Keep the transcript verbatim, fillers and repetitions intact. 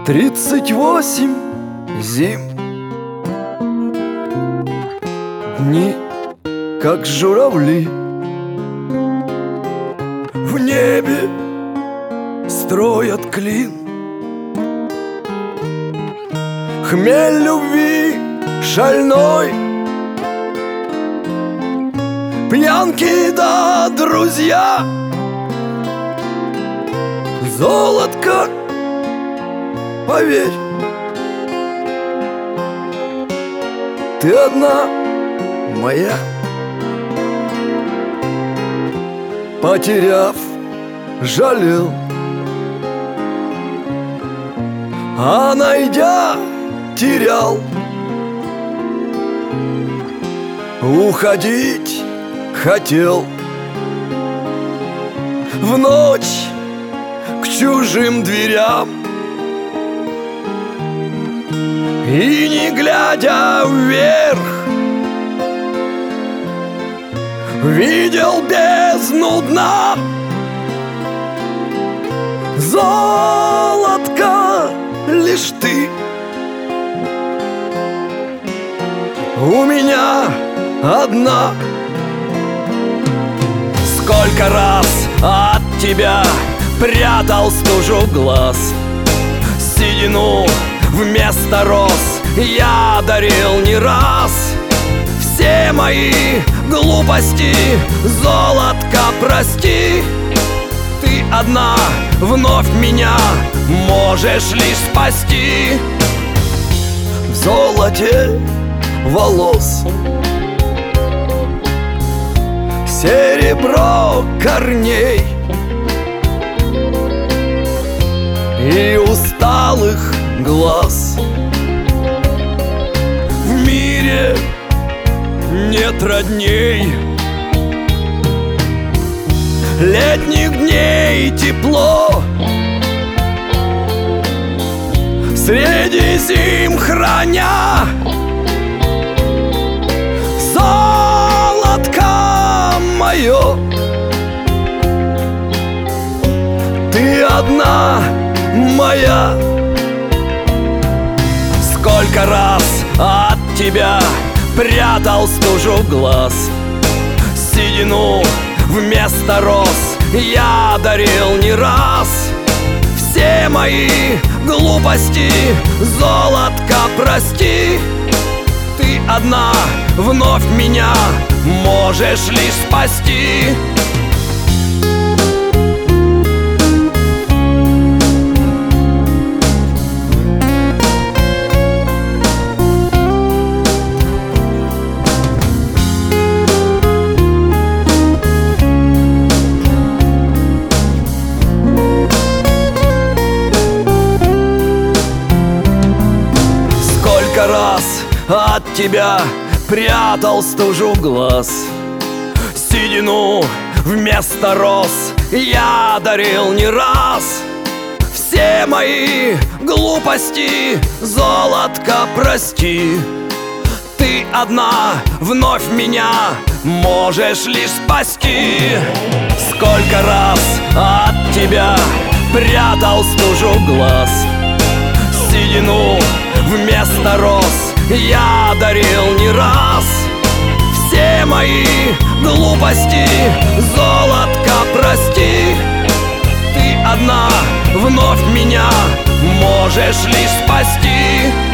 Тридцать восемь зим, дни, как журавли, в небе строят клин. Хмель любви шальной, пьянки да друзья, золотко, поверь, ты одна моя. Потеряв, жалел, а найдя, терял. Уходить хотел в ночь к чужим дверям, и не глядя вверх видел бездну дна. Золотко, лишь ты у меня одна. Сколько раз от тебя прятал стужу глаз, седину вместо роз я дарил не раз. Все мои глупости, золотко, прости. Ты одна вновь меня можешь лишь спасти. В золоте волос серебро корней и усталых глаз. В мире нет родней, летних дней тепло, среди зим храня. Золотко мое, ты одна моя. Сколько раз от тебя прятал стужу глаз, седину вместо роз я дарил не раз. Все мои глупости, золотко, прости. Ты одна вновь меня можешь лишь спасти. Сколько раз от тебя прятал стужу глаз, седину вместо роз я дарил не раз. Все мои глупости, золотко, прости. Ты одна вновь меня можешь лишь спасти. Сколько раз от тебя прятал стужу глаз, седину вместо роз я дарил не раз. Все мои глупости, золотко, прости. Ты одна вновь меня можешь лишь спасти.